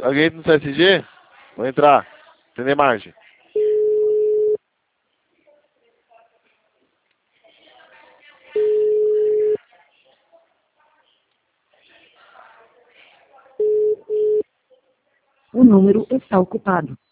Alguém no CSG? Vou entrar. Tem margem. O número está ocupado.